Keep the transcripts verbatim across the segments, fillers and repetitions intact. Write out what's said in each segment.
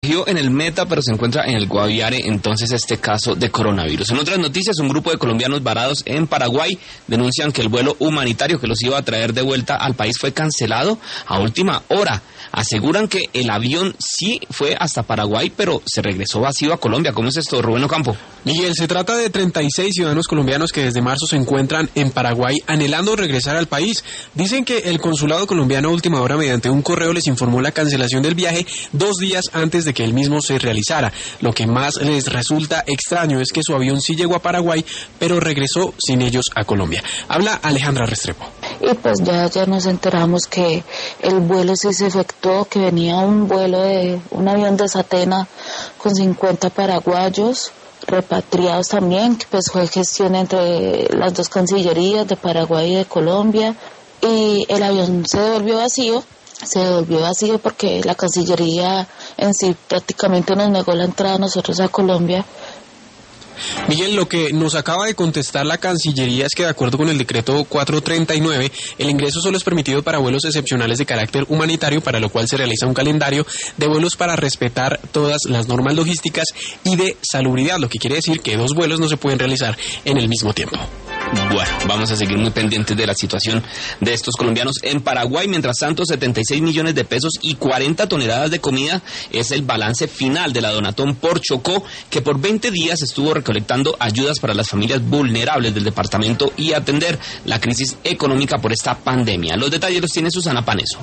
En el Meta, pero se encuentra en el Guaviare, entonces, este caso de coronavirus. En otras noticias, un grupo de colombianos varados en Paraguay denuncian que el vuelo humanitario que los iba a traer de vuelta al país fue cancelado a última hora. Aseguran que el avión sí fue hasta Paraguay, pero se regresó vacío a Colombia. ¿Cómo es esto, Rubén Ocampo? Miguel, se trata de treinta y seis ciudadanos colombianos que desde marzo se encuentran en Paraguay anhelando regresar al país. Dicen que el consulado colombiano a última hora mediante un correo les informó la cancelación del viaje dos días antes de que el mismo se realizara. Lo que más les resulta extraño es que su avión sí llegó a Paraguay, pero regresó sin ellos a Colombia. Habla Alejandra Restrepo. Y pues ya, ya nos enteramos que el vuelo sí se efectuó, que venía un vuelo de un avión de Satena con cincuenta paraguayos repatriados también, que pues fue gestión entre las dos cancillerías de Paraguay y de Colombia, y el avión se devolvió vacío. Se devolvió vacío porque la Cancillería en sí prácticamente nos negó la entrada a nosotros a Colombia. Miguel, lo que nos acaba de contestar la Cancillería es que de acuerdo con el decreto cuatrocientos treinta y nueve, el ingreso solo es permitido para vuelos excepcionales de carácter humanitario, para lo cual se realiza un calendario de vuelos para respetar todas las normas logísticas y de salubridad, lo que quiere decir que dos vuelos no se pueden realizar en el mismo tiempo. Bueno, vamos a seguir muy pendientes de la situación de estos colombianos en Paraguay. Mientras tanto, setenta y seis millones de pesos y cuarenta toneladas de comida es el balance final de la Donatón por Chocó, que por veinte días estuvo recolectando ayudas para las familias vulnerables del departamento y atender la crisis económica por esta pandemia. Los detalles los tiene Susana Paneso.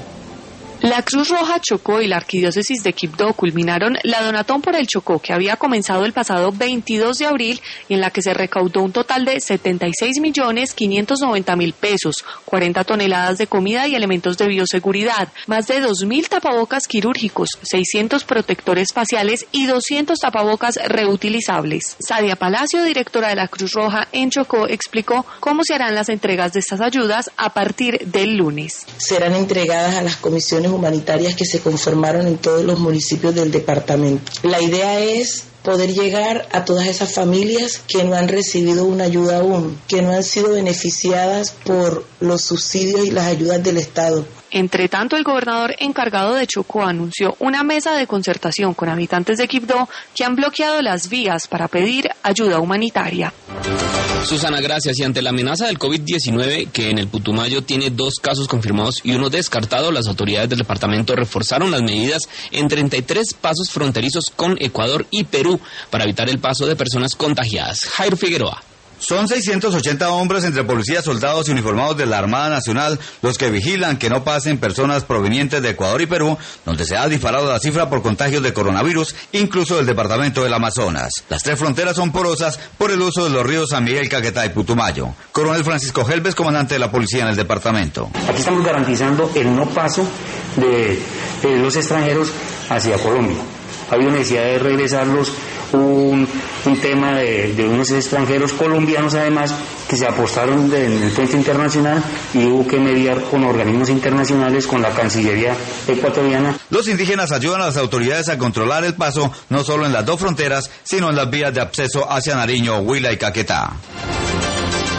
La Cruz Roja Chocó y la Arquidiócesis de Quibdó culminaron la Donatón por el Chocó, que había comenzado el pasado veintidós de abril y en la que se recaudó un total de setenta y seis millones quinientos noventa mil pesos, cuarenta toneladas de comida y elementos de bioseguridad, más de dos mil tapabocas quirúrgicos, seiscientos protectores faciales y doscientos tapabocas reutilizables. Sadia Palacio, directora de la Cruz Roja en Chocó, explicó cómo se harán las entregas de estas ayudas a partir del lunes. Serán entregadas a las comisiones humanitarias que se conformaron en todos los municipios del departamento. La idea es poder llegar a todas esas familias que no han recibido una ayuda aún, que no han sido beneficiadas por los subsidios y las ayudas del Estado. Entre tanto, el gobernador encargado de Chocó anunció una mesa de concertación con habitantes de Quibdó que han bloqueado las vías para pedir ayuda humanitaria. Susana, gracias. Y ante la amenaza del COVID diecinueve, que en el Putumayo tiene dos casos confirmados y uno descartado, las autoridades del departamento reforzaron las medidas en treinta y tres pasos fronterizos con Ecuador y Perú para evitar el paso de personas contagiadas. Jairo Figueroa. Son seiscientos ochenta hombres entre policías, soldados y uniformados de la Armada Nacional los que vigilan que no pasen personas provenientes de Ecuador y Perú, donde se ha disparado la cifra por contagios de coronavirus, incluso del departamento del Amazonas. Las tres fronteras son porosas por el uso de los ríos San Miguel, Caquetá y Putumayo. Coronel Francisco Helves, comandante de la policía en el departamento. Aquí estamos garantizando el no paso de, de los extranjeros hacia Colombia. Ha habido necesidad de regresarlos, un, un tema de, de unos extranjeros colombianos además que se apostaron de, en el frente internacional y hubo que mediar con organismos internacionales, con la Cancillería ecuatoriana. Los indígenas ayudan a las autoridades a controlar el paso no solo en las dos fronteras, sino en las vías de acceso hacia Nariño, Huila y Caquetá.